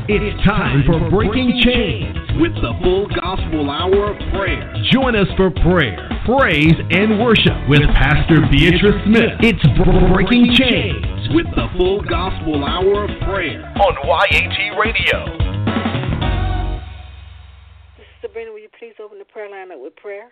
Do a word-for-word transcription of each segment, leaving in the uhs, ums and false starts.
It's time for Breaking Chains with the Full Gospel Hour of Prayer. Join us for prayer, praise, and worship with Pastor Beatrice Smith. It's Breaking Chains with the Full Gospel Hour of Prayer on Y A T Radio. This is Sabrina. Will you please open the prayer line up with prayer?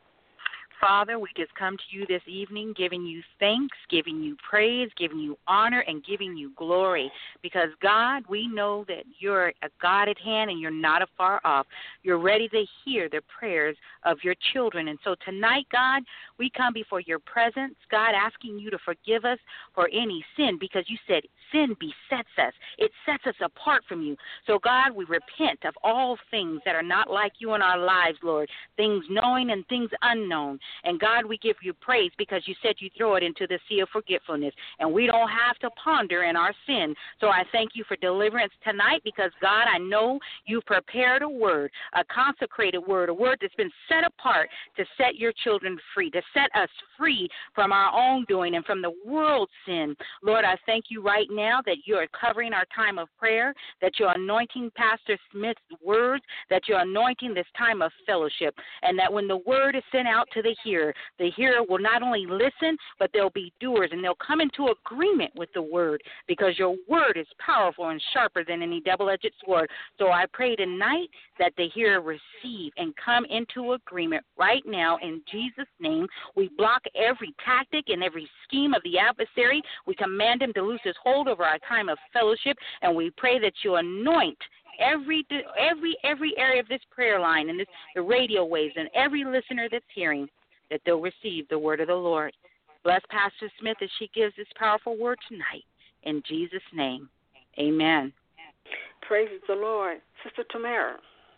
Father, we just come to you this evening giving you thanks, giving you praise, giving you honor, and giving you glory. Because, God, we know that you're a God at hand and you're not afar off. You're ready to hear the prayers of your children. And so tonight, God, we come before your presence, God, asking you to forgive us for any sin, because you said sin besets us. It sets us apart from you. So, God, we repent of all things that are not like you in our lives, Lord, things knowing and things unknown. And, God, we give you praise because you said you throw it into the sea of forgetfulness, and we don't have to ponder in our sin. So I thank you for deliverance tonight because, God, I know you've prepared a word, a consecrated word, a word that's been set apart to set your children free, to set us free from our own doing and from the world's sin. Lord, I thank you right now that you are covering our time of prayer, that you're anointing Pastor Smith's words, that you're anointing this time of fellowship, and that when the word is sent out to the hearer, the hearer will not only listen, but they'll be doers, and they'll come into agreement with the word because your word is powerful and sharper than any double-edged sword. So I pray tonight that the hearer receive and come into agreement right now in Jesus' name. We block every tactic and every scheme of the adversary. We command him to lose his hold over our time of fellowship, and we pray that you anoint every every every area of this prayer line and this, the radio waves, and every listener that's hearing, that they'll receive the word of the Lord. Bless Pastor Smith as she gives this powerful word tonight. In Jesus' name, amen. Praise the Lord. Sister Tamara.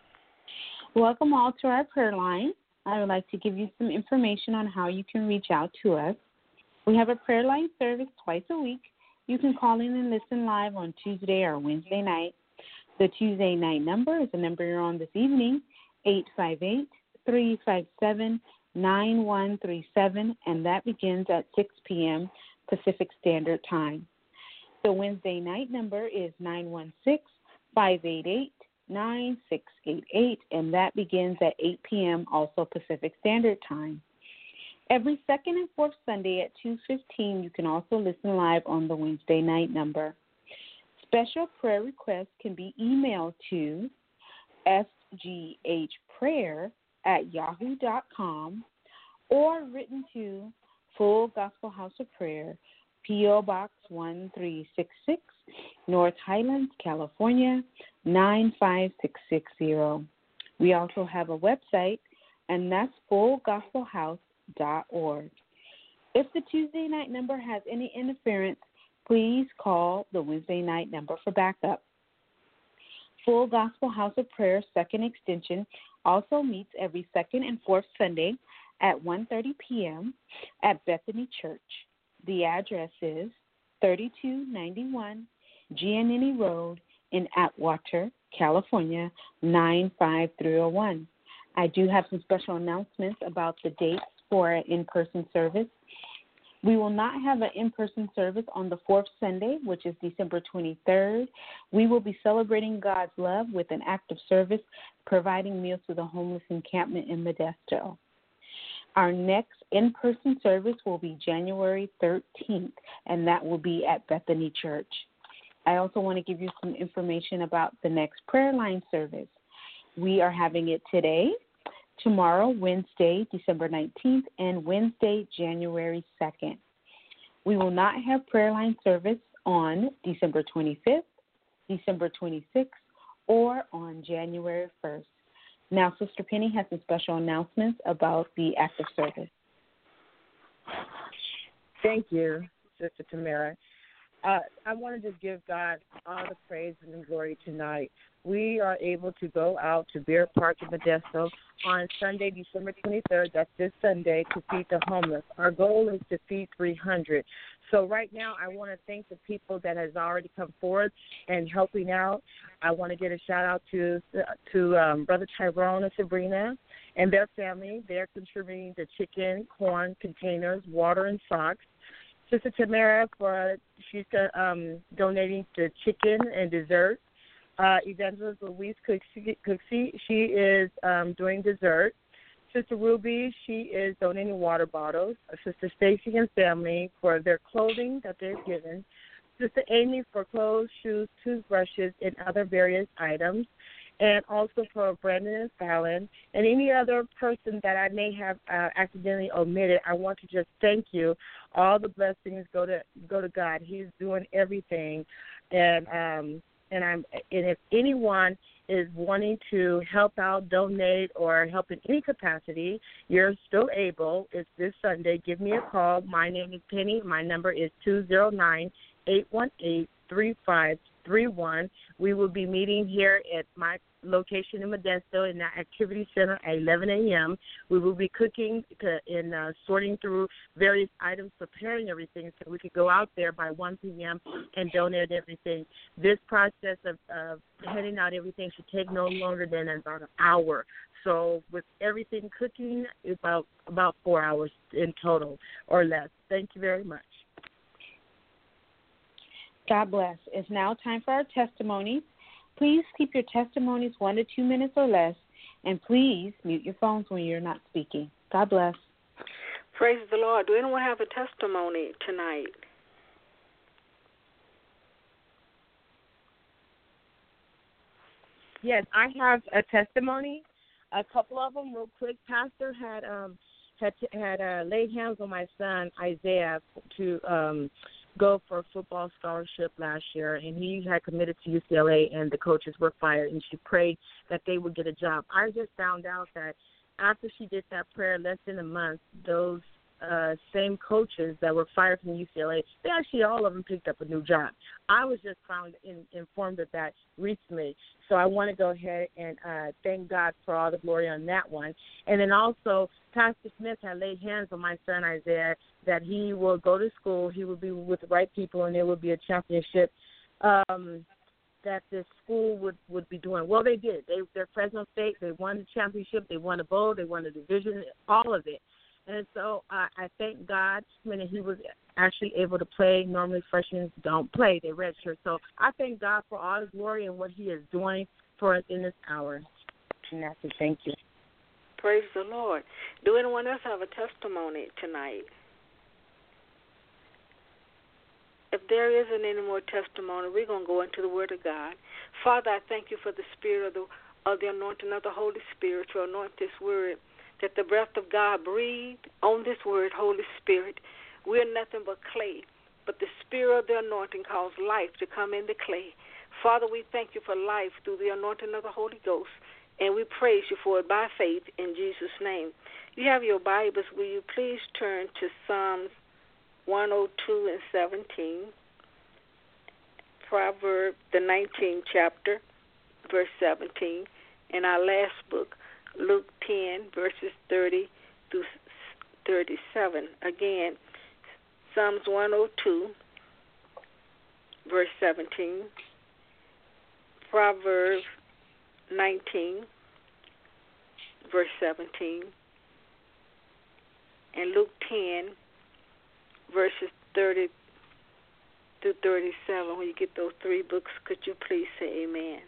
Welcome all to our prayer line. I would like to give you some information on how you can reach out to us. We have a prayer line service twice a week. You can call in and listen live on Tuesday or Wednesday night. The Tuesday night number is the number you're on this evening, eight five eight, three five seven, nine one three seven, and that begins at six p.m. Pacific Standard Time. The Wednesday night number is nine one six, five eight eight, nine six eight eight, and that begins at eight p.m. also Pacific Standard Time. Every second and fourth Sunday at two fifteen, you can also listen live on the Wednesday night number. Special prayer requests can be emailed to sghprayer at yahoo dot com or written to Full Gospel House of Prayer, P O. Box one three six six, North Highlands, California, nine five six six zero. We also have a website, and that's full gospel house dot org. If the Tuesday night number has any interference, please call the Wednesday night number for backup. Full Gospel House of Prayer Second Extension also meets every second and fourth Sunday at one thirty p.m. at Bethany Church. The address is thirty-two ninety-one Giannini Road in Atwater, California, nine five three zero one. I do have some special announcements about the dates for an in-person service. We will not have an in-person service on the fourth Sunday, which is December twenty-third. We will be celebrating God's love with an act of service, providing meals to the homeless encampment in Modesto. Our next in-person service will be January thirteenth, and that will be at Bethany Church. I also want to give you some information about the next prayer line service. We are having it today, tomorrow, Wednesday, December nineteenth, and Wednesday, January second. We will not have prayer line service on December twenty-fifth, December twenty-sixth, or on January first. Now, Sister Penny has some special announcements about the active service. Thank you, Sister Tamara. Uh, I want to just give God all the praise and the glory tonight. We are able to go out to Bear Park in Modesto on Sunday, December twenty-third, that's this Sunday, to feed the homeless. Our goal is to feed three hundred. So right now I want to thank the people that has already come forward and helping out. I want to get a shout-out to to um, Brother Tyrone and Sabrina and their family. They're contributing the chicken, corn, containers, water, and socks. Sister Tamara, for she's um, donating the chicken and dessert. Uh, Evangelist Louise Cooksey, Cooksey she is um, doing dessert. Sister Ruby, she is donating water bottles. Sister Stacy and family for their clothing that they've given. Sister Amy for clothes, shoes, toothbrushes, and other various items. And also for Brandon and Fallon and any other person that I may have uh, accidentally omitted. I want to just thank you. All the blessings go to go to God. He's doing everything, and um, and I'm and if anyone is wanting to help out, donate, or help in any capacity, you're still able. It's this Sunday. Give me a call. My name is Penny. My number is two zero nine, eight one eight, three five three one. We will be meeting here at my location in Modesto in the Activity Center at eleven a.m. We will be cooking to, and uh, sorting through various items, preparing everything so we could go out there by one p.m. and donate everything. This process of, of handing out everything should take no longer than about an hour. So with everything cooking, it's about, about four hours in total or less. Thank you very much. God bless. It's now time for our testimonies. Please keep your testimonies one to two minutes or less, and please mute your phones when you're not speaking. God bless. Praise the Lord. Do anyone have a testimony tonight? Yes, I have a testimony. A couple of them, real quick. Pastor had um had had uh, laid hands on my son Isaiah to um. go for a football scholarship last year, and he had committed to U C L A, and the coaches were fired, and she prayed that they would get a job. I just found out that after she did that prayer, less than a month, those uh, same coaches that were fired from U C L A, they actually, all of them picked up a new job. I was just found in, informed of that recently, so I want to go ahead and uh, thank God for all the glory on that one. And then also, Pastor Smith had laid hands on my son Isaiah that he will go to school, he will be with the right people, and there will be a championship um, that the school would, would be doing. Well, they did. They, they're Fresno State. They won the championship. They won a bowl. They won the division, all of it. And so uh, I thank God when he was actually able to play. Normally freshmen don't play. They redshirt. So I thank God for all his glory and what he is doing for us in this hour. And that's it. Thank you. Praise the Lord. Do anyone else have a testimony tonight? If there isn't any more testimony, we're going to go into the Word of God. Father, I thank you for the spirit of the, of the anointing of the Holy Spirit to anoint this Word, that the breath of God breathed on this Word, Holy Spirit. We're nothing but clay, but the spirit of the anointing caused life to come in the clay. Father, we thank you for life through the anointing of the Holy Ghost, and we praise you for it by faith in Jesus' name. You have your Bibles. Will you please turn to Psalms one oh two and seventeen, Proverbs, the nineteenth chapter, verse seventeen, and our last book, Luke ten, verses thirty through thirty-seven. Again, Psalms one oh two, verse seventeen, Proverbs nineteen, verse seventeen, and Luke ten, verses thirty through thirty-seven. When you get those three books, could you please say amen?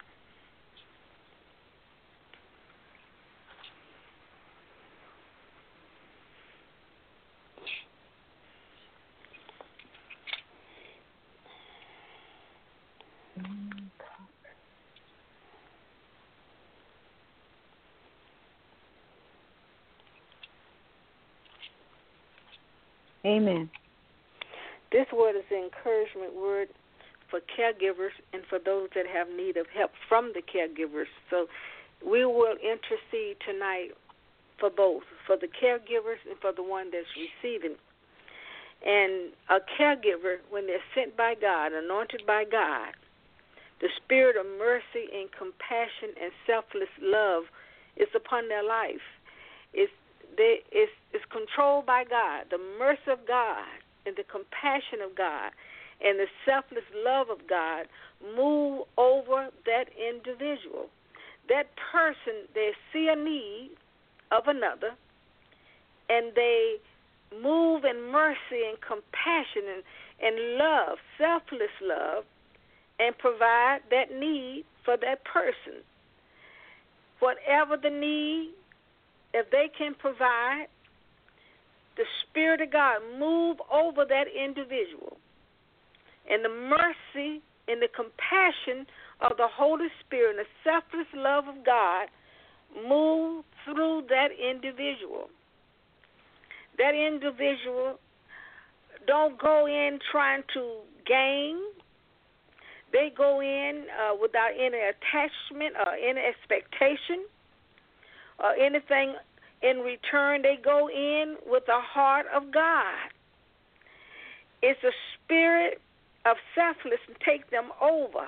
Amen. This word is an encouragement word for caregivers and for those that have need of help from the caregivers. So we will intercede tonight for both, for the caregivers and for the one that's receiving. And a caregiver, when they're sent by God, anointed by God, the spirit of mercy and compassion and selfless love is upon their life. It's, they, it's, it's controlled by God. The mercy of God and the compassion of God and the selfless love of God move over that individual. That person, they see a need of another, and they move in mercy and compassion and, and love, selfless love, and provide that need for that person. Whatever the need, if they can provide, the Spirit of God move over that individual. And the mercy and the compassion of the Holy Spirit and the selfless love of God move through that individual. That individual don't go in trying to gain. They go in uh, without any attachment or any expectation or anything in return. They go in with the heart of God. It's a spirit of selflessness take them over.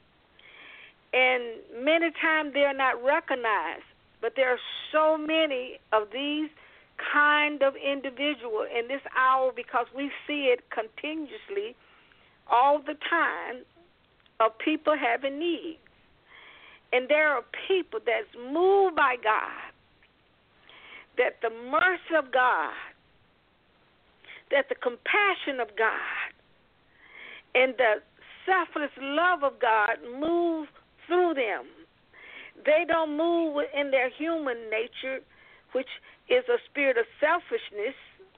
And many times they are not recognized, but there are so many of these kind of individuals in this hour because we see it continuously all the time of people having needs. And there are people that's moved by God, that the mercy of God, that the compassion of God, and the selfless love of God move through them. They don't move in their human nature, which is a spirit of selfishness,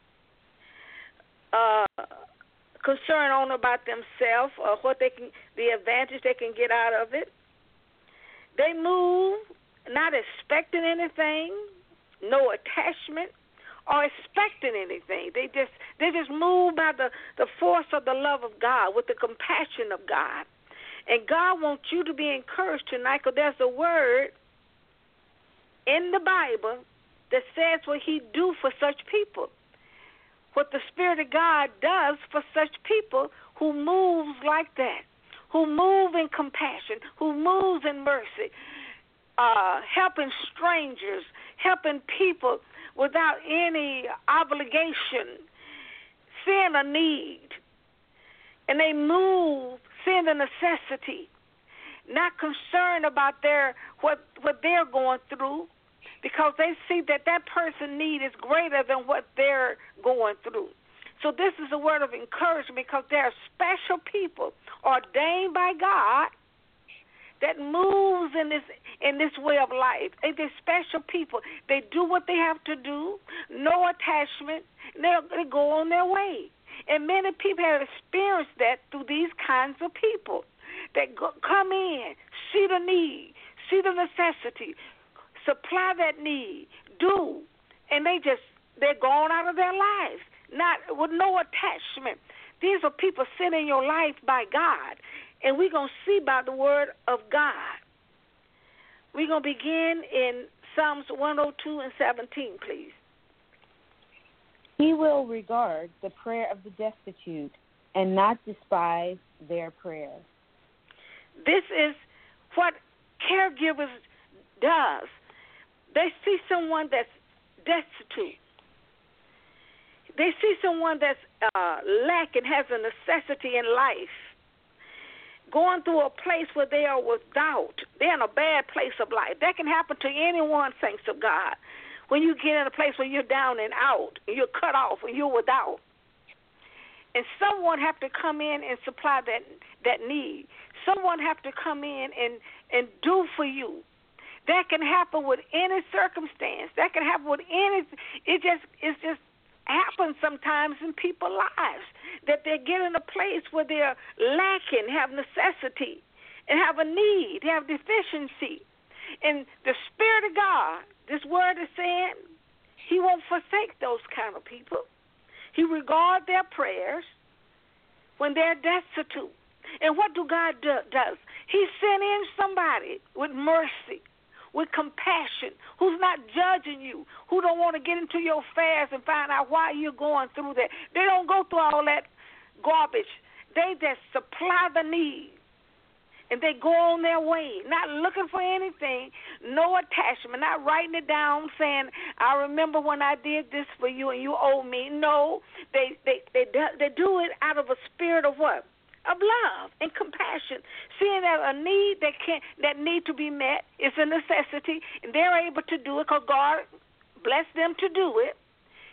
uh, concern only about themselves or what they can, the advantage they can get out of it. They move not expecting anything, no attachment, or expecting anything. They just they just move by the, the force of the love of God, with the compassion of God. And God wants you to be encouraged tonight, because there's a word in the Bible that says what he do for such people, what the Spirit of God does for such people who moves like that, who move in compassion, who moves in mercy, uh, helping strangers, helping people without any obligation, seeing a need, and they move, seeing the necessity, not concerned about their what what they're going through, because they see that that person's need is greater than what they're going through. So this is a word of encouragement, because there are special people ordained by God that moves in this in this way of life. And they're special people. They do what they have to do, no attachment. They they go on their way. And many people have experienced that through these kinds of people that go, come in, see the need, see the necessity, supply that need, do, and they just, they're gone out of their lives, not with no attachment. These are people sent in your life by God, and we're going to see by the word of God. We're going to begin in Psalms one oh two and seventeen, please. He will regard the prayer of the destitute and not despise their prayer. This is what caregivers does. They see someone that's destitute. They see someone that's uh, lacking, has a necessity in life, going through a place where they are without. They're in a bad place of life. That can happen to anyone, saints of God. When you get in a place where you're down and out, and you're cut off, and you're without. And someone have to come in and supply that that need. Someone have to come in and, and do for you. That can happen with any circumstance. That can happen with any. It just it just happens sometimes in people's lives that they get in a place where they're lacking, have necessity, and have a need, have deficiency. And the Spirit of God, this word is saying, he won't forsake those kind of people. He regards their prayers when they're destitute. And what do God do, does? He sent in somebody with mercy, with compassion, who's not judging you, who don't want to get into your affairs and find out why you're going through that. They don't go through all that garbage. They just supply the need. And they go on their way, not looking for anything, no attachment, not writing it down saying, I remember when I did this for you and you owe me. No, they they they do, they do it out of a spirit of what? Of love and compassion, seeing that a need that can that need to be met is a necessity, and they're able to do it because God blessed them to do it.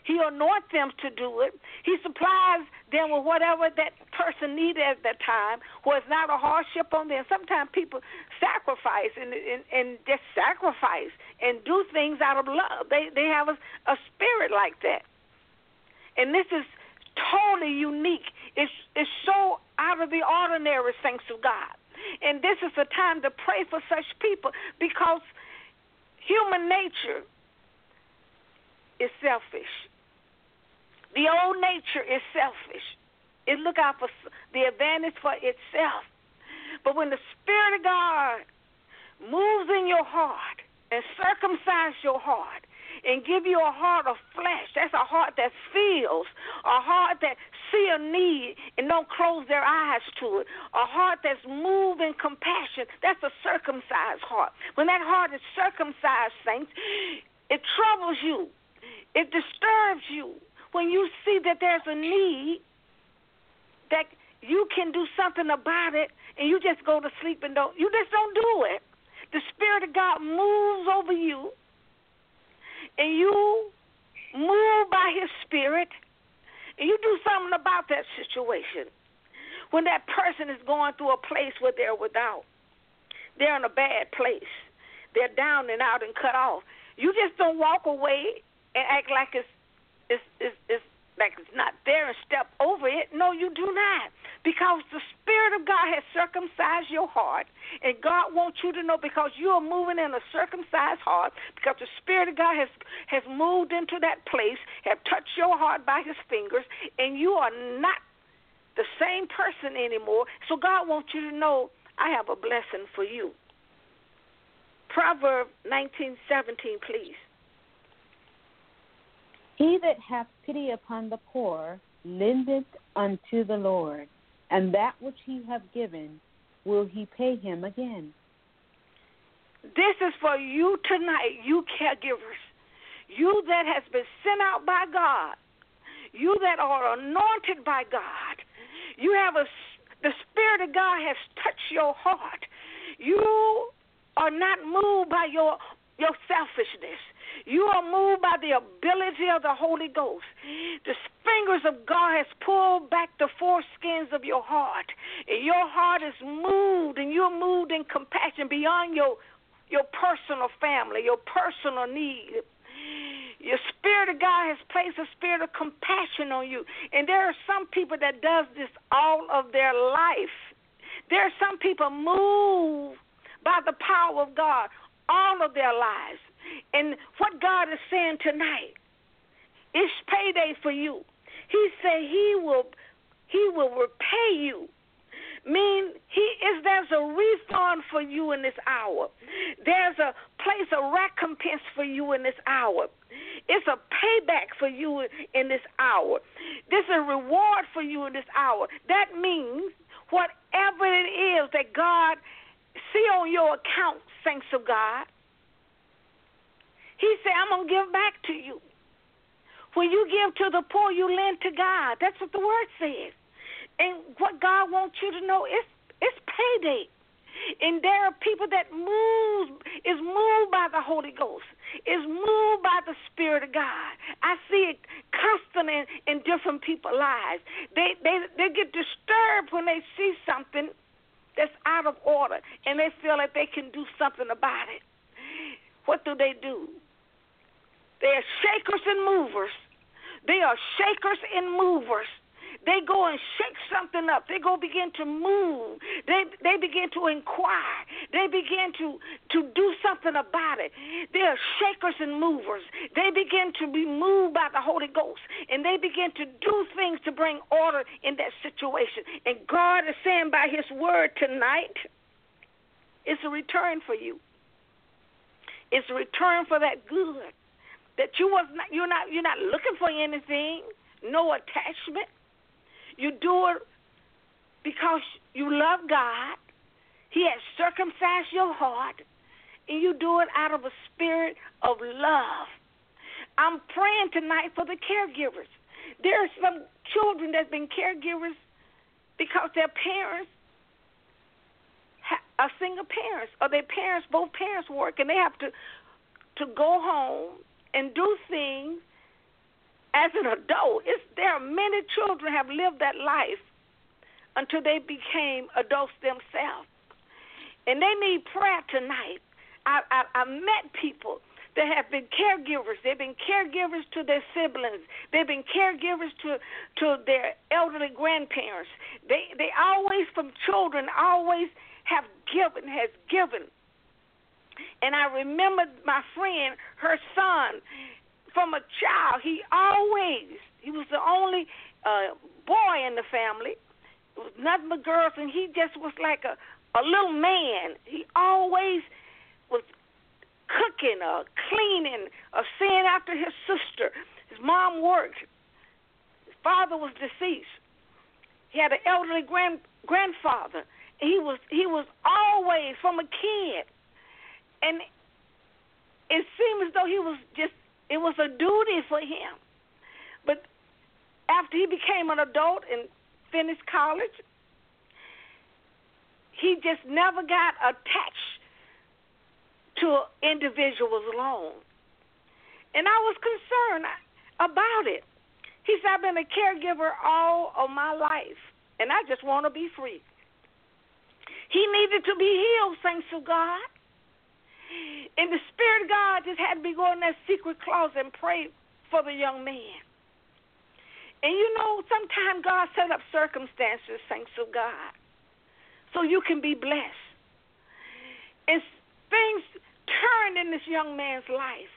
He anoints them to do it. He supplies them with whatever that person needed at that time, where it's not a hardship on them. Sometimes people sacrifice and, and, and just sacrifice and do things out of love. They they have a, a spirit like that. And this is totally unique. It's, it's so out of the ordinary, thanks to God. And this is the time to pray for such people, because human nature is selfish. The old nature is selfish. It look out for the advantage for itself. But when the Spirit of God moves in your heart and circumcises your heart and give you a heart of flesh, that's a heart that feels, a heart that see a need and don't close their eyes to it, a heart that's moved in compassion, that's a circumcised heart. When that heart is circumcised, saints, it troubles you. It disturbs you when you see that there's a need, that you can do something about it, and you just go to sleep and don't, you just don't do it. The Spirit of God moves over you, and you move by His Spirit, and you do something about that situation. When that person is going through a place where they're without, they're in a bad place, they're down and out and cut off, you just don't walk away and act like it's It's, it's, it's like it's not there and step over it. No, you do not. Because the Spirit of God has circumcised your heart. And God wants you to know, because you are moving in a circumcised heart, because the Spirit of God has, has moved into that place, have touched your heart by His fingers, and you are not the same person anymore. So God wants you to know, I have a blessing for you. Proverbs nineteen seventeen, please. He that hath pity upon the poor lendeth unto the Lord, and that which he hath given will he pay him again. This is for you tonight, you caregivers, you that has been sent out by God, you that are anointed by God. You have a, the Spirit of God has touched your heart. You are not moved by your your selfishness. You are moved by the ability of the Holy Ghost. The fingers of God has pulled back the foreskins of your heart, and your heart is moved, and you're moved in compassion beyond your your personal family, your personal need. Your Spirit of God has placed a spirit of compassion on you, and there are some people that does this all of their life. There are some people moved by the power of God all of their lives. And what God is saying tonight, it's payday for you. He said He will He will repay you. Mean he is there's a refund for you in this hour. There's a place of recompense for you in this hour. It's a payback for you in this hour. This is a reward for you in this hour. That means whatever it is that God see on your account, saints of God, He said, I'm going to give back to you. When you give to the poor, you lend to God. That's what the word says. And what God wants you to know is it's payday. And there are people that move, is moved by the Holy Ghost, is moved by the Spirit of God. I see it constant in, in different people's lives. They, they, they get disturbed when they see something that's out of order, and they feel like they can do something about it. What do they do? They are shakers and movers. They are shakers and movers. They go and shake something up. They go begin to move. They they begin to inquire. They begin to, to do something about it. They are shakers and movers. They begin to be moved by the Holy Ghost, and they begin to do things to bring order in that situation. And God is saying by His word tonight, it's a return for you. It's a return for that good. That you was not, you're not you're not looking for anything, no attachment. You do it because you love God. He has circumcised your heart, and you do it out of a spirit of love. I'm praying tonight for the caregivers. There are some children that's been caregivers because their parents are single parents, or their parents, both parents work, and they have to to go home and do things as an adult, it's, there are many children have lived that life until they became adults themselves. And they need prayer tonight. I, I, I met people that have been caregivers. They've been caregivers to their siblings. They've been caregivers to, to their elderly grandparents. They they always, from children, always have given, has given. And I remember my friend, her son, from a child, he always, he was the only uh, boy in the family. It was nothing but girls, and he just was like a, a little man. He always was cooking or cleaning or seeing after his sister. His mom worked. His father was deceased. He had an elderly grand grandfather. He was he was always from a kid, and it seemed as though he was just, it was a duty for him. But after he became an adult and finished college, he just never got attached to individuals alone. And I was concerned about it. He said, I've been a caregiver all of my life, and I just want to be free. He needed to be healed, saints of God. And the Spirit of God just had to be going in that secret closet and pray for the young man. And you know, sometimes God set up circumstances, saints of God, so you can be blessed. And things turned in this young man's life.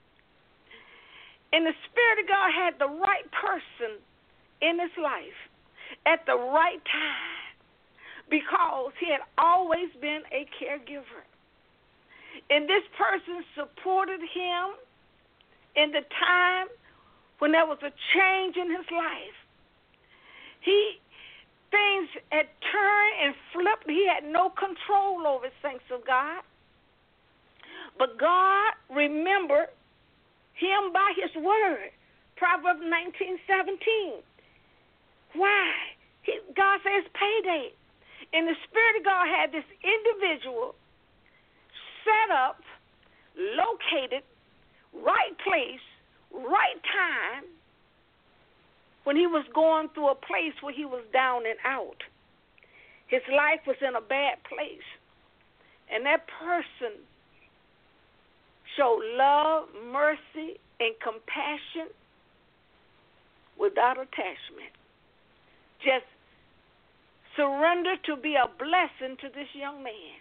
And the Spirit of God had the right person in his life at the right time, because he had always been a caregiver. And this person supported him in the time when there was a change in his life. He things had turned and flipped. He had no control over it, saints of God. But God remembered him by his word. Proverbs nineteen seventeen. Why? He, God says payday. And the Spirit of God had this individual set up, located, right place, right time, when he was going through a place where he was down and out. His life was in a bad place. And that person showed love, mercy, and compassion without attachment. Just surrender to be a blessing to this young man.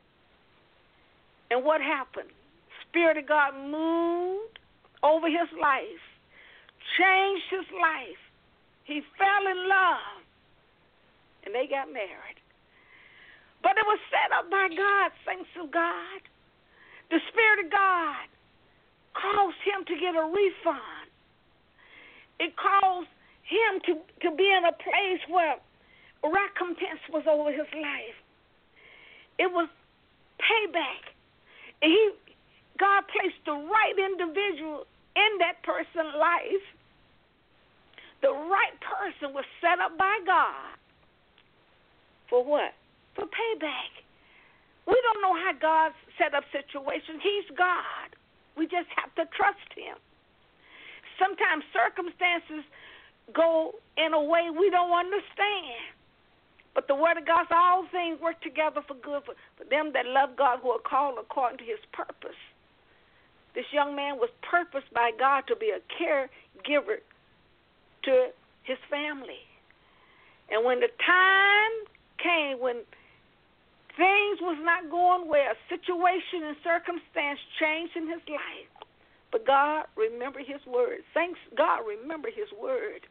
And what happened? Spirit of God moved over his life, changed his life. He fell in love, and they got married. But it was set up by God, saints of God. The Spirit of God caused him to get a refund. It caused him to, to be in a place where recompense was over his life. It was payback. And he, God placed the right individual in that person's life. The right person was set up by God. For what? For payback. We don't know how God set up situations. He's God. We just have to trust him. Sometimes circumstances go in a way we don't understand. But the word of God says all things work together for good for, for them that love God, who are called according to his purpose. This young man was purposed by God to be a caregiver to his family. And when the time came when things was not going well, situation and circumstance changed in his life, but God remembered his word. Thanks God remembered his word.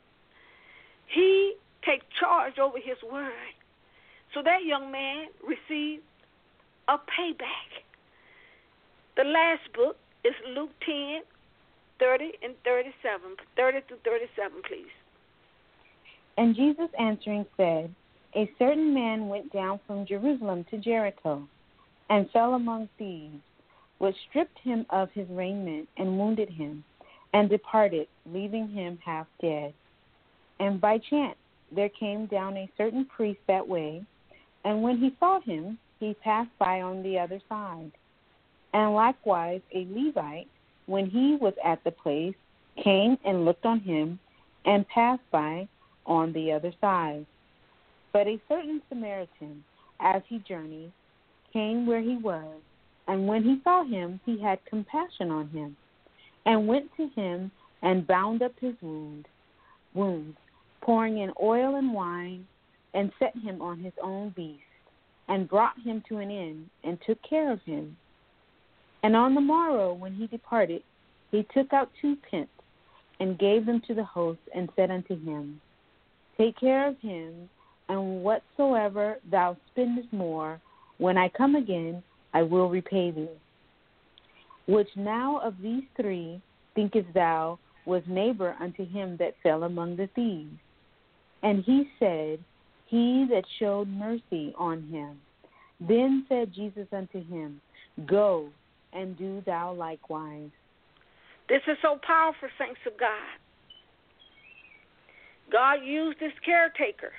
He take charge over his word. So that young man received a payback. The last book is Luke ten, thirty and thirty-seven. thirty through thirty-seven, please. And Jesus answering said, a certain man went down from Jerusalem to Jericho, and fell among thieves, which stripped him of his raiment, and wounded him, and departed, leaving him half dead. And by chance there came down a certain priest that way, and when he saw him, he passed by on the other side. And likewise a Levite, when he was at the place, came and looked on him, and passed by on the other side. But a certain Samaritan, as he journeyed, came where he was, and when he saw him, he had compassion on him, and went to him and bound up his wound, wounds, pouring in oil and wine, and set him on his own beast, and brought him to an inn, and took care of him. And on the morrow, when he departed, he took out two pence, and gave them to the host, and said unto him, Take care of him, and whatsoever thou spendest more, when I come again, I will repay thee. Which now of these three thinkest thou was neighbor unto him that fell among the thieves? And he said, He that showed mercy on him. Then said Jesus unto him, Go, and do thou likewise. This is so powerful, saints of God. God used this caretaker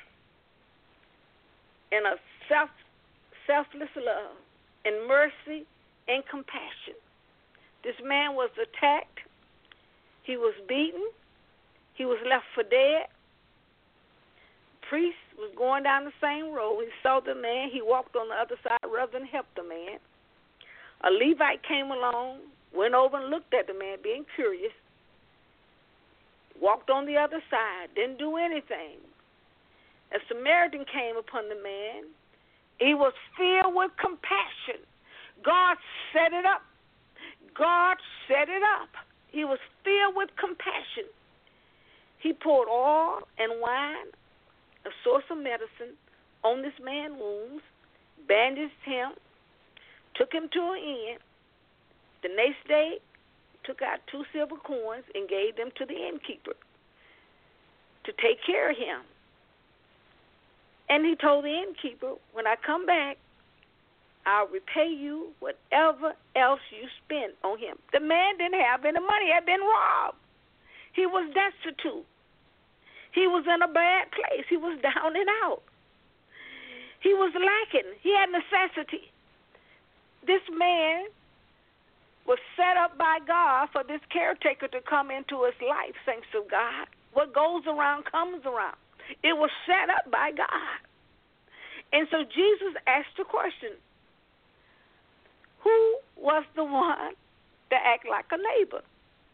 in a self, selfless love and mercy and compassion. This man was attacked. He was beaten. He was left for dead. Priest was going down the same road. He saw the man. He walked on the other side rather than help the man. A Levite came along, went over and looked at the man, being curious, walked on the other side, didn't do anything. A Samaritan came upon the man. He was filled with compassion. God set it up. God set it up. He was filled with compassion. He poured oil and wine, a source of medicine, on this man's wounds, bandaged him, took him to an inn. The next day, took out two silver coins and gave them to the innkeeper to take care of him. And he told the innkeeper, when I come back, I'll repay you whatever else you spend on him. The man didn't have any money. He had been robbed. He was destitute. He was in a bad place. He was down and out. He was lacking. He had necessity. This man was set up by God for this caretaker to come into his life, saints of God. What goes around comes around. It was set up by God. And so Jesus asked the question, who was the one that acted like a neighbor?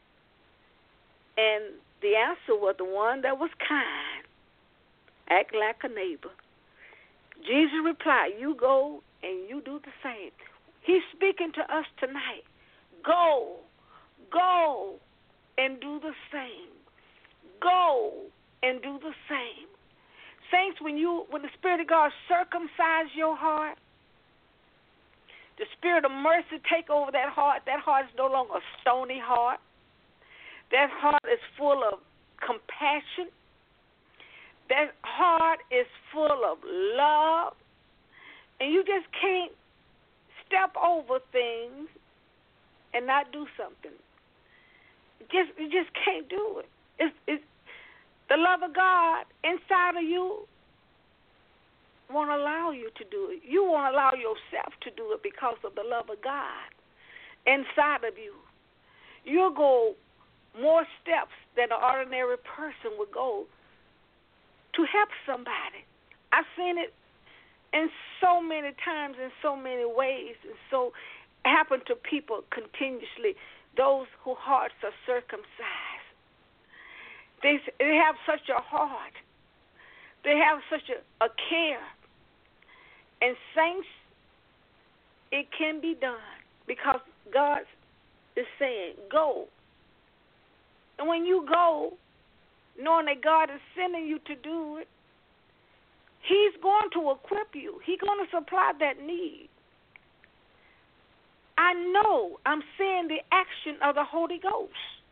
And the answer was the one that was kind, act like a neighbor. Jesus replied, you go and you do the same. He's speaking to us tonight. Go, go and do the same. Go and do the same. Saints, when you, when the Spirit of God circumcise your heart, the Spirit of mercy take over that heart. That heart is no longer a stony heart. That heart is full of compassion. That heart is full of love. And you just can't step over things and not do something. Just you just can't do it. It's, it's the love of God inside of you won't allow you to do it. You won't allow yourself to do it because of the love of God inside of you. You'll go more steps than an ordinary person would go to help somebody. I've seen it in so many times, in so many ways, and so happen to people continuously, those whose hearts are circumcised. They, they have such a heart. They have such a, a care. And saints, it can be done because God is saying, go. And when you go, knowing that God is sending you to do it, He's going to equip you. He's going to supply that need. I know I'm seeing the action of the Holy Ghost.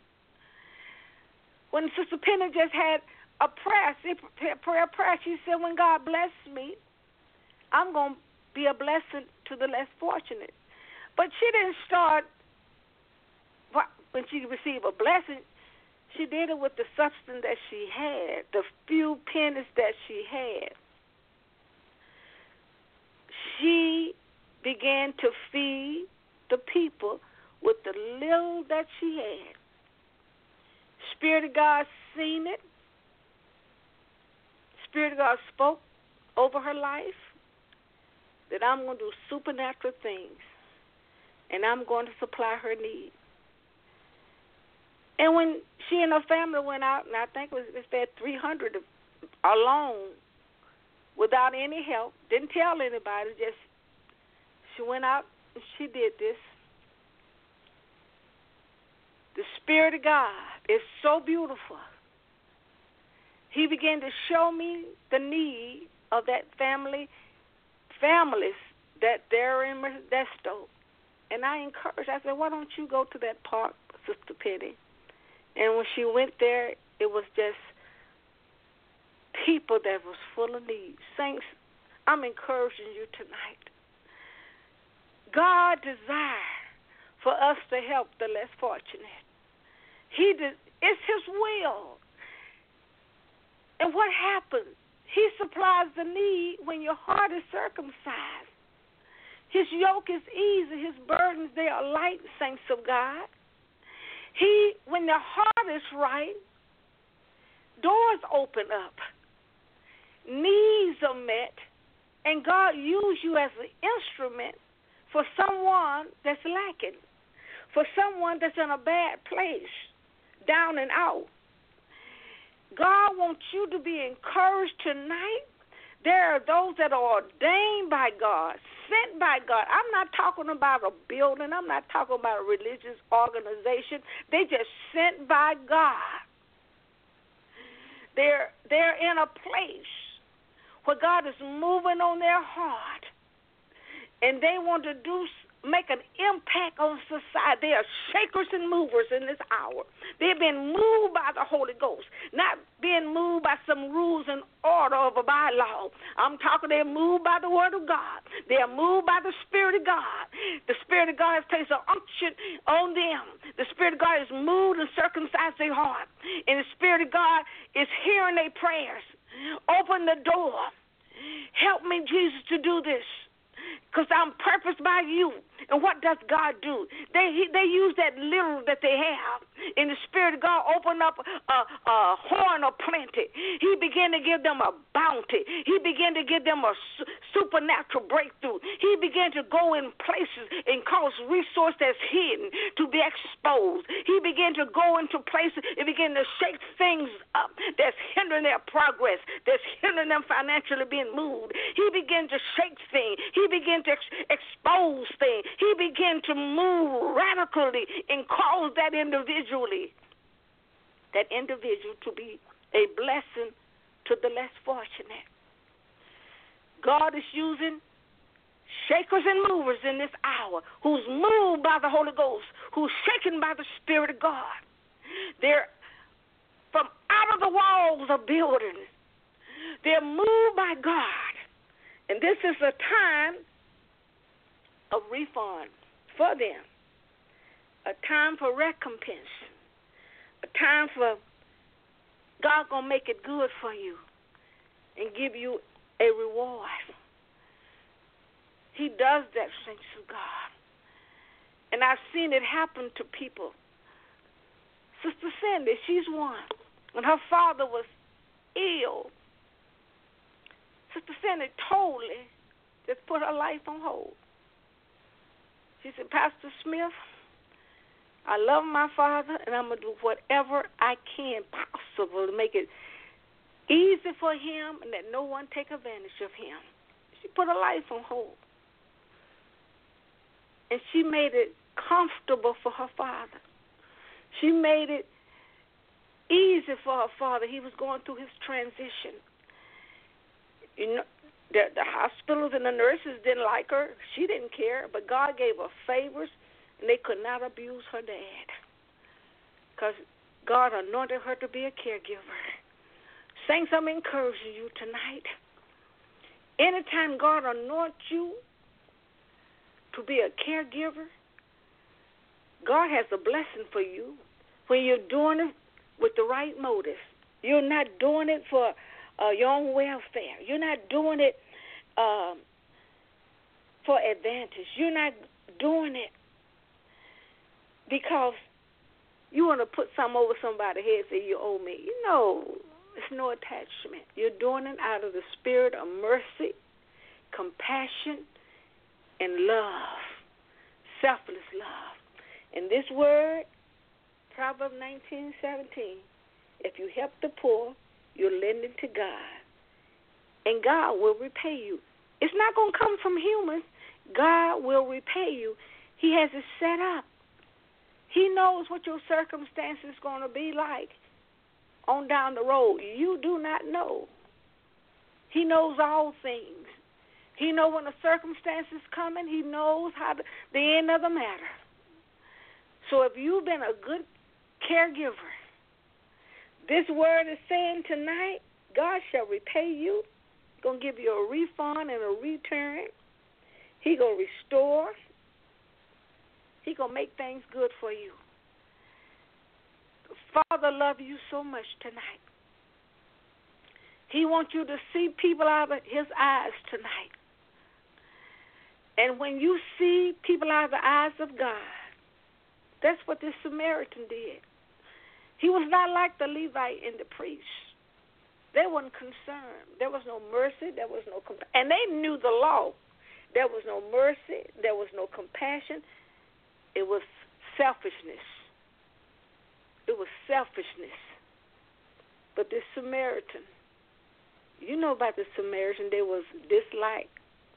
When Sister Penny just had a prayer, a prayer, prayer, she said, when God bless me, I'm going to be a blessing to the less fortunate. But she didn't start, when she received a blessing, she did it with the substance that she had, the few pennies that she had. She began to feed the people with the little that she had. Spirit of God seen it. Spirit of God spoke over her life that I'm going to do supernatural things, and I'm going to supply her need. And when she and her family went out, and I think it was they fed three hundred alone, without any help, didn't tell anybody, just she went out and she did this. The Spirit of God is so beautiful. He began to show me the need of that family, families that they're in Modesto. And I encouraged, I said, why don't you go to that park, Sister Penny? And when she went there, it was just people that was full of need. Saints, I'm encouraging you tonight. God desires for us to help the less fortunate. He de- it's His will. And what happens? He supplies the need when your heart is circumcised. His yoke is easy. His burdens, they are light, saints of God. He, when the heart is right, doors open up. Needs are met. And God uses you as an instrument for someone that's lacking, for someone that's in a bad place, down and out. God wants you to be encouraged tonight. There are those that are ordained by God, sent by God. I'm not talking about a building. I'm not talking about a religious organization. They just sent by God. They're, they're in a place where God is moving on their heart, and they want to do make an impact on society. They are shakers and movers in this hour. They've been moved by the Holy Ghost, not being moved by some rules and order of a bylaw. I'm talking they're moved by the Word of God. They are moved by the Spirit of God. The Spirit of God has placed an unction on them. The Spirit of God is moved and circumcised their heart. And the Spirit of God is hearing their prayers. Open the door. Help me, Jesus, to do this, because I'm purposed by you. And what does God do? They he, they use that little that they have. In the Spirit of God, open up a, a horn of plenty. He began to give them a bounty. He began to give them a su- supernatural breakthrough. He began to go in places and cause resource that's hidden to be exposed. He began to go into places and begin to shake things up that's hindering their progress, that's hindering them financially being moved. He began to shake things. He began to ex- expose things. He began to move radically and cause that individually, that individual to be a blessing to the less fortunate. God is using shakers and movers in this hour who's moved by the Holy Ghost, who's shaken by the Spirit of God. They're from out of the walls of buildings. They're moved by God. And this is a time of refund for them, a time for recompense, a time for God going to make it good for you and give you a reward. He does that, thanks to God. And I've seen it happen to people. Sister Cindy, she's one. When her father was ill, Sister Cindy totally just put her life on hold. She said, Pastor Smith, I love my father, and I'm going to do whatever I can possible to make it easy for him and that no one take advantage of him. She put her life on hold. And she made it comfortable for her father. She made it easy for her father. He was going through his transition. You know, The, the hospitals and the nurses didn't like her. She didn't care, but God gave her favors, and they could not abuse her dad because God anointed her to be a caregiver. Saints, I'm encouraging you tonight. Anytime God anoints you to be a caregiver, God has a blessing for you when you're doing it with the right motives. You're not doing it for Uh, your own welfare. You're not doing it um, for advantage. You're not doing it because You want to put something over somebody's head and say, you owe me. You know, it's no attachment. You're doing it out of the spirit of mercy, compassion, and love, selfless love. And this word, Proverbs nineteen seventeen, if you help the poor, you're lending to God, and God will repay you. It's not going to come from humans. God will repay you. He has it set up. He knows what your circumstances is going to be like on down the road. You do not know. He knows all things. He knows when the circumstances coming. He knows how to, the end of the matter. So if you've been a good caregiver, this word is saying tonight, God shall repay you. He's going to give you a refund and a return. He's going to restore. He's going to make things good for you. Father loves you so much tonight. He wants you to see people out of his eyes tonight. And when you see people out of the eyes of God, that's what this Samaritan did. He was not like the Levite and the priest. They weren't concerned. There was no mercy. There was no compassion. And they knew the law. There was no mercy. There was no compassion. It was selfishness. It was selfishness. But this Samaritan, you know about the Samaritan, they was disliked.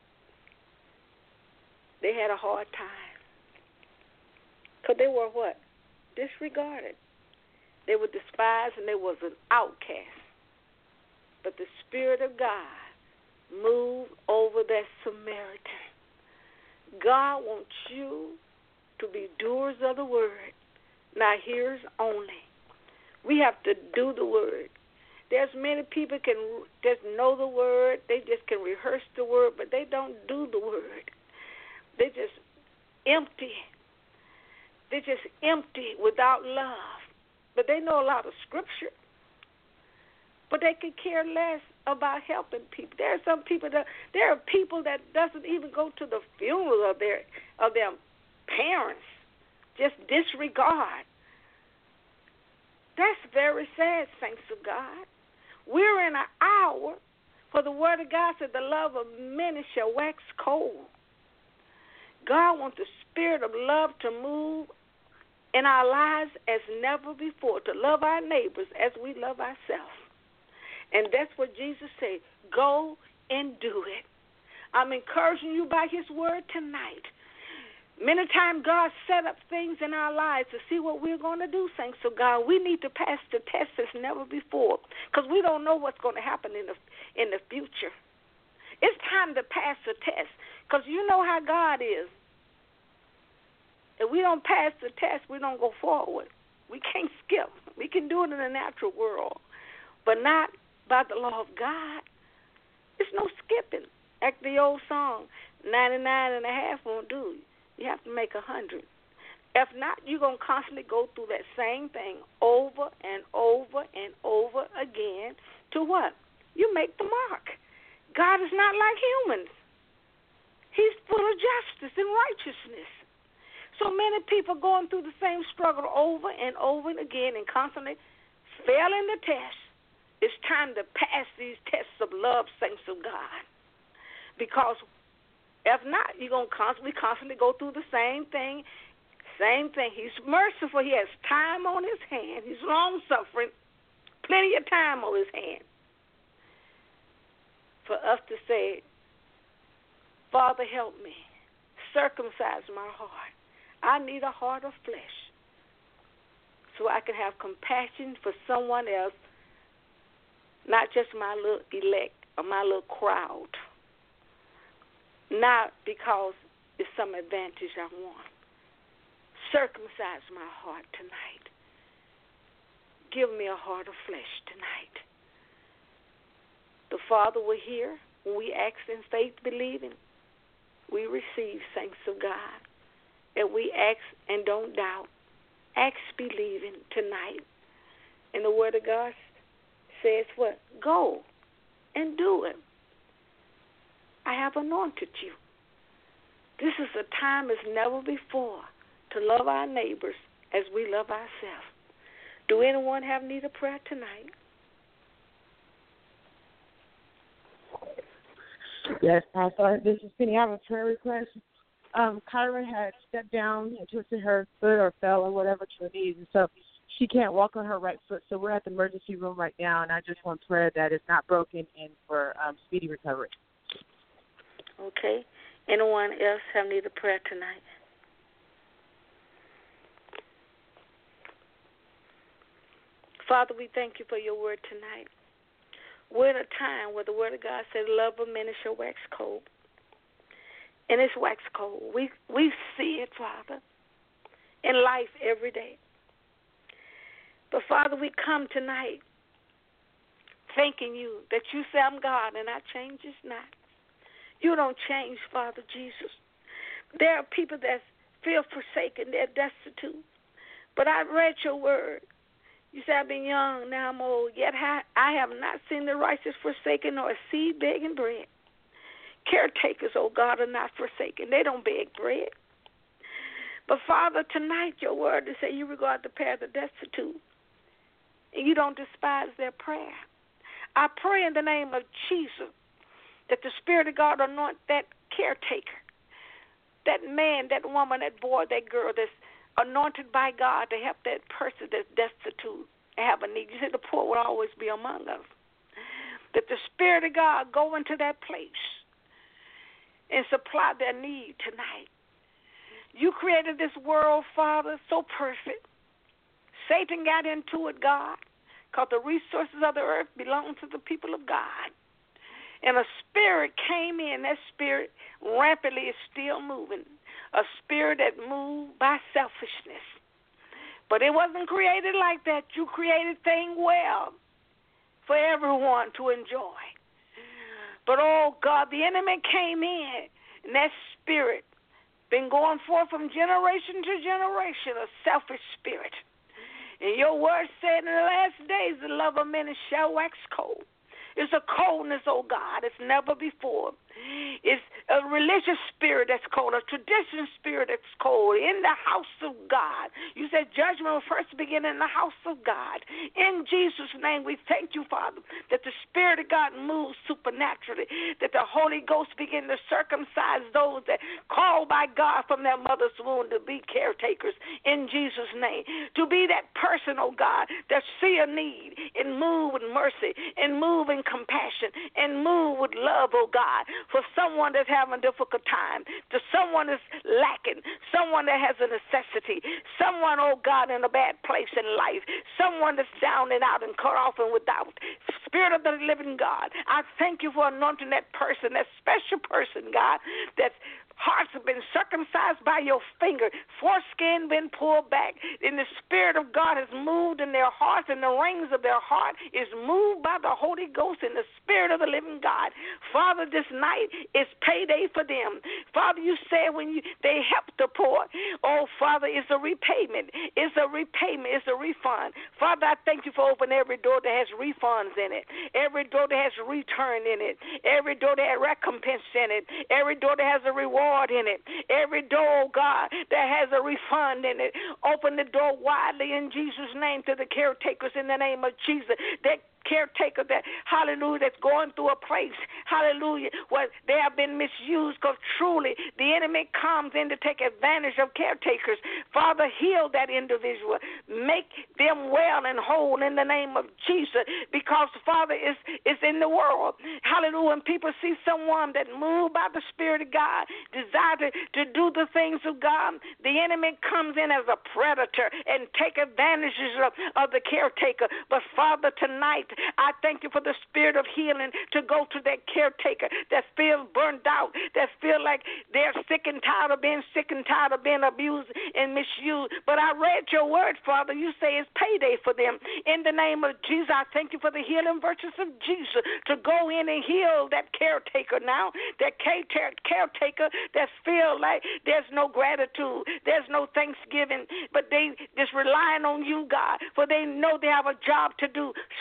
They had a hard time. Because they were what? Disregarded. They were despised and they was an outcast. But the Spirit of God moved over that Samaritan. God wants you to be doers of the word, not hearers only. We have to do the word. There's many people can just know the word. They just can rehearse the word, but they don't do the word. They just empty. They just empty without love. But they know a lot of scripture. But they could care less about helping people. There are some people that there are people that doesn't even go to the funeral of their of their parents. Just disregard. That's very sad, saints of God. We're in an hour, for the word of God said the love of many shall wax cold. God wants the spirit of love to move in our lives as never before, to love our neighbors as we love ourselves. And that's what Jesus said. Go and do it. I'm encouraging you by his word tonight. Many times God set up things in our lives to see what we're going to do, saints of God. We need to pass the test as never before because we don't know what's going to happen in the in the future. It's time to pass the test because you know how God is. If we don't pass the test, we don't go forward. We can't skip. We can do it in the natural world, but not by the law of God. There's no skipping. Like the old song, ninety-nine and a half won't do. You have to make a hundred. If not, you're going to constantly go through that same thing over and over and over again to what? You make the mark. God is not like humans. He's full of justice and righteousness. So many people going through the same struggle over and over and again and constantly failing the test. It's time to pass these tests of love, saints of God. Because if not, you're going to constantly, constantly go through the same thing, same thing. He's merciful. He has time on his hand. He's long-suffering, plenty of time on his hand. For us to say, Father, help me. Circumcise my heart. I need a heart of flesh so I can have compassion for someone else, not just my little elect or my little crowd. Not because it's some advantage I want. Circumcise my heart tonight. Give me a heart of flesh tonight. The Father will hear when we ask in faith, believing. We receive, saints of God. And we ask and don't doubt. Ask believing tonight. And the Word of God says what? Go and do it. I have anointed you. This is a time as never before to love our neighbors as we love ourselves. Do anyone have need of prayer tonight? Yes, Pastor. This is Penny. I have a prayer request. Um, Kyra had stepped down and twisted her foot or fell or whatever to her knees, and so she can't walk on her right foot. So we're at the emergency room right now, and I just want prayer that it's not broken and for um, speedy recovery. Okay. Anyone else have need of prayer tonight? Father, we thank you for your word tonight. We're in a time where the word of God says, love of many shall wax cold. And it's wax cold. We we see it, Father, in life every day. But, Father, we come tonight thanking you that you say I'm God and I change is not. You don't change, Father Jesus. There are people that feel forsaken. They're destitute. But I read your word. You say, I've been young, now I'm old, yet I have not seen the righteous forsaken nor a seed begging bread. Caretakers, oh God, are not forsaken. They don't beg bread. But, Father, tonight your word is say you regard the pair of the destitute, and you don't despise their prayer. I pray in the name of Jesus that the Spirit of God anoint that caretaker, that man, that woman, that boy, that girl that's anointed by God to help that person that's destitute and have a need. You said the poor will always be among us. That the Spirit of God go into that place and supply their need tonight. You created this world, Father, so perfect. Satan got into it, God, because the resources of the earth belong to the people of God. And a spirit came in. That spirit rampantly is still moving. A spirit that moved by selfishness. But it wasn't created like that. You created things well for everyone to enjoy. But, oh, God, the enemy came in, and that spirit been going forth from generation to generation, a selfish spirit. And your word said in the last days, the love of many shall wax cold. It's a coldness, oh God, it's never before. It's a religious spirit that's cold, a tradition spirit that's cold in the house of God. You said judgment will first begin in the house of God. In Jesus' name, we thank you, Father, that the Spirit of God moves supernaturally, that the Holy Ghost begin to circumcise those that call by God from their mother's womb to be caretakers in Jesus' name, to be that person, oh God, that see a need and move with mercy and move in compassion and move with love, oh God, for someone that's having a difficult time, to someone that's lacking, someone that has a necessity, someone, oh God, in a bad place in life, someone that's down and out and cut off and without. Spirit of the living God, I thank you for anointing that person, that special person, God, that's hearts have been circumcised by your finger, foreskin been pulled back, and the Spirit of God has moved in their hearts, and the rings of their heart is moved by the Holy Ghost and the Spirit of the living God. Father, this night is payday for them. Father, you said when you, they help the poor, oh, Father, it's a repayment. It's a repayment. It's a refund. Father, I thank you for opening every door that has refunds in it, every door that has return in it, every door that has recompense in it, every door that has a reward in it, every door, oh God, that has a refund in it. Open the door widely in Jesus' name to the caretakers in the name of Jesus. That caretaker that, hallelujah, that's going through a place, hallelujah, where they have been misused, because truly the enemy comes in to take advantage of caretakers. Father, heal that individual. Make them well and whole in the name of Jesus, because, Father, it's, it's in the world. Hallelujah. When people see someone that moved by the Spirit of God, desire to, to do the things of God, the enemy comes in as a predator and take advantages of, of the caretaker. But, Father, tonight, I thank you for the spirit of healing to go to that caretaker that feels burned out, that feel like they're sick and tired of being sick and tired of being abused and misused. But I read your word, Father. You say it's payday for them. In the name of Jesus, I thank you for the healing virtues of Jesus to go in and heal that caretaker now, that caretaker that feel like there's no gratitude, there's no thanksgiving, but they just relying on you, God, for they know they have a job to do. Strengthen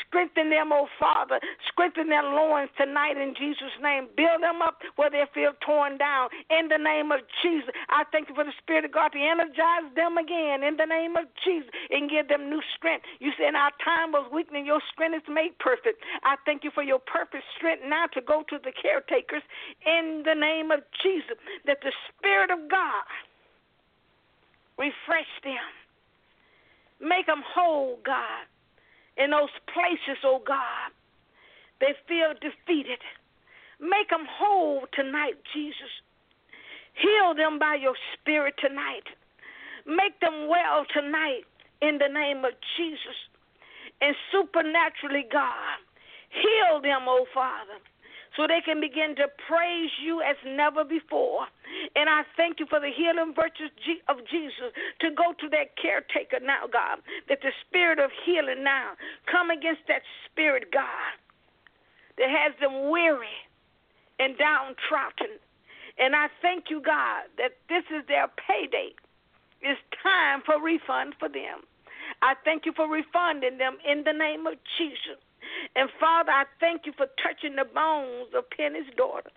Strengthen them, oh Father. Strengthen their loins tonight in Jesus' name. Build them up where they feel torn down in the name of Jesus. I thank you for the Spirit of God to energize them again in the name of Jesus and give them new strength. You said in our time of weakness, your strength is made perfect. I thank you for your perfect strength now to go to the caretakers in the name of Jesus, that the Spirit of God refresh them. Make them whole, God, in those places, oh God, they feel defeated. Make them whole tonight, Jesus. Heal them by your Spirit tonight. Make them well tonight in the name of Jesus. And supernaturally, God, heal them, oh Father, so they can begin to praise you as never before. And I thank you for the healing virtues of Jesus to go to that caretaker now, God, that the spirit of healing now come against that spirit, God, that has them weary and downtrodden. And I thank you, God, that this is their payday. It's time for refund for them. I thank you for refunding them in the name of Jesus. And, Father, I thank you for touching the bones of Penny's daughter.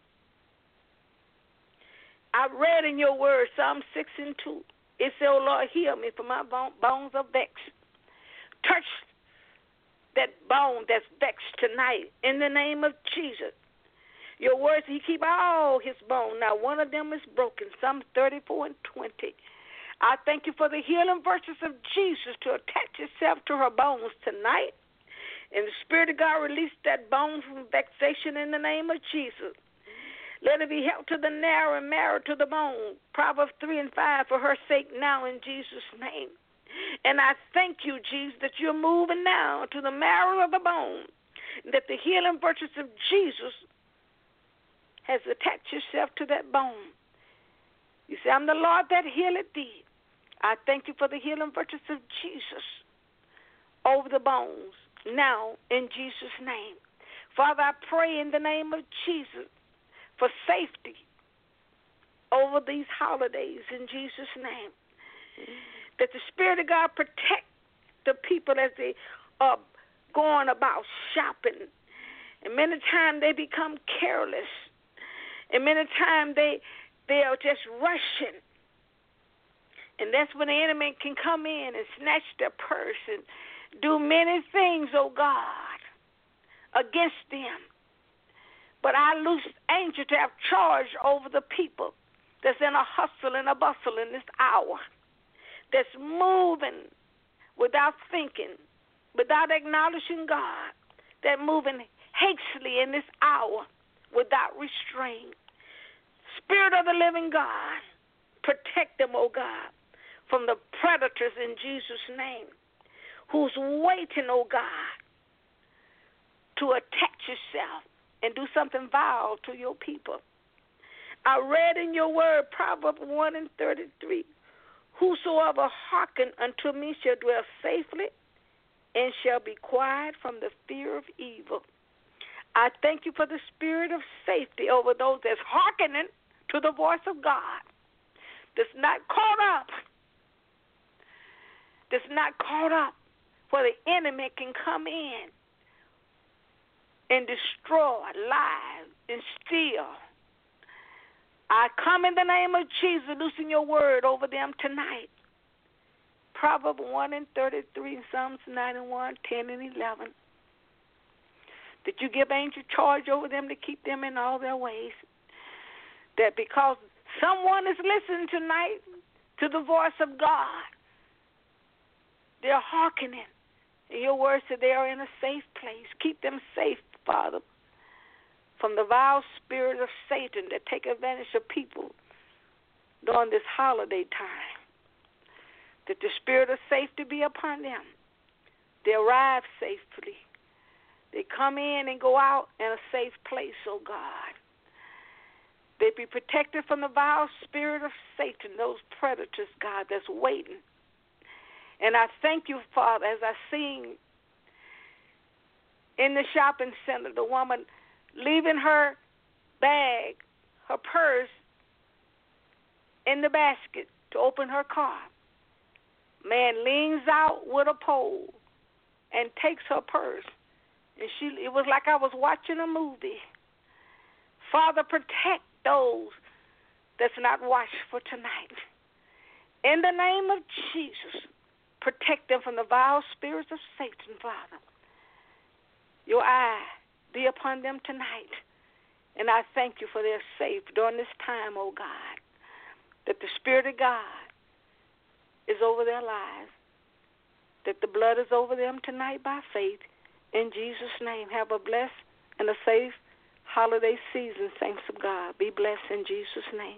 I read in your word, Psalm six and two. It said, oh, Lord, heal me, for my bones are vexed. Touch that bone that's vexed tonight in the name of Jesus. Your words, he keep all his bones. Now, one of them is broken, Psalm thirty-four and twenty. I thank you for the healing virtues of Jesus to attach itself to her bones tonight. And the Spirit of God release that bone from vexation in the name of Jesus. Let it be held to the narrow and marrow to the bone. Proverbs three and five, for her sake now in Jesus' name. And I thank you, Jesus, that you're moving now to the marrow of the bone, that the healing virtues of Jesus has attached itself to that bone. You say, I'm the Lord that healeth thee. I thank you for the healing virtues of Jesus over the bones now in Jesus' name. Father, I pray in the name of Jesus for safety over these holidays in Jesus' name, that the Spirit of God protect the people as they are going about shopping. And many times they become careless. And many times they, they are just rushing. And that's when the enemy can come in and snatch their purse and do many things, oh God, against them. But I loose angel to have charge over the people that's in a hustle and a bustle in this hour, that's moving without thinking, without acknowledging God, that moving hastily in this hour without restraint. Spirit of the living God, protect them, oh God, from the predators in Jesus' name, who's waiting, oh God, to attach yourself and do something vile to your people. I read in your word, Proverbs one and thirty-three, whosoever hearken unto me shall dwell safely and shall be quiet from the fear of evil. I thank you for the spirit of safety over those that's hearkening to the voice of God, that's not caught up, that's not caught up where the enemy can come in and destroy, lie, and steal. I come in the name of Jesus, loosing your word over them tonight. Proverbs one and thirty-three, Psalms nine and one, ten and eleven. That you give angel charge over them to keep them in all their ways. That because someone is listening tonight to the voice of God, they're hearkening. And your word said they are in a safe place. Keep them safe, Father, from the vile spirit of Satan that take advantage of people during this holiday time. That the spirit of safety be upon them. They arrive safely. They come in and go out in a safe place, oh God. They be protected from the vile spirit of Satan, those predators, God, that's waiting. And I thank you, Father, as I seen in the shopping center, the woman leaving her bag, her purse, in the basket to open her car. Man leans out with a pole and takes her purse And she, it was like I was watching a movie. Father, protect those that's not watchful tonight. In the name of Jesus, protect them from the vile spirits of Satan, Father. Your eye be upon them tonight. And I thank you for their safe during this time, oh God, that the Spirit of God is over their lives, that the blood is over them tonight by faith. In Jesus' name, have a blessed and a safe holiday season, saints of God. Be blessed in Jesus' name.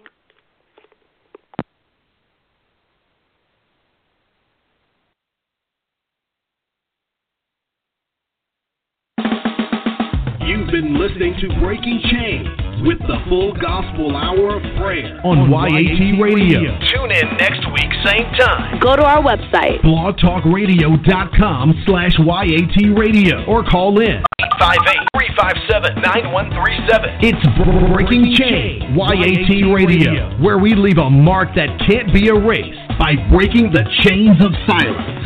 You've been listening to Breaking Chains with the Full Gospel Hour of Prayer on Y A T Radio. Tune in next week, same time. Go to our website, blogtalkradio.com slash YAT Radio, or call in eight five eight, three five seven, nine one three seven. It's Breaking Chains, Y A T Radio, where we leave a mark that can't be erased by breaking the chains of silence.